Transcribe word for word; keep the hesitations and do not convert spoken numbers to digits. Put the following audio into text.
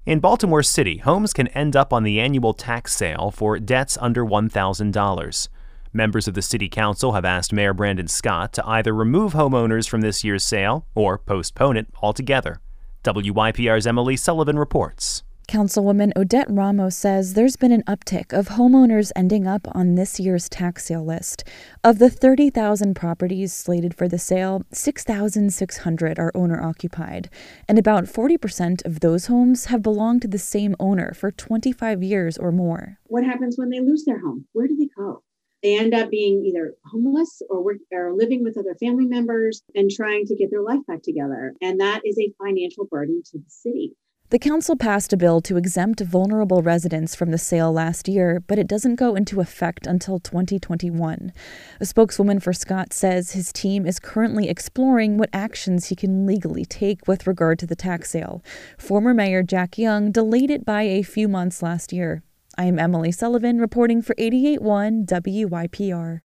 In Baltimore City, homes can end up on the annual tax sale for debts under one thousand dollars. Members of the City Council have asked Mayor Brandon Scott to either remove homeowners from this year's sale or postpone it altogether. W Y P R's Emily Sullivan reports. Councilwoman Odette Ramos says there's been an uptick of homeowners ending up on this year's tax sale list. Of the thirty thousand properties slated for the sale, six thousand six hundred are owner-occupied, and about forty percent of those homes have belonged to the same owner for twenty-five years or more. What happens when they lose their home? Where do they go? They end up being either homeless or, work, or living with other family members and trying to get their life back together, and that is a financial burden to the city. The council passed a bill to exempt vulnerable residents from the sale last year, but it doesn't go into effect until twenty twenty-one. A spokeswoman for Scott says his team is currently exploring what actions he can legally take with regard to the tax sale. Former Mayor Jack Young delayed it by a few months last year. I am Emily Sullivan reporting for eighty-eight point one W Y P R.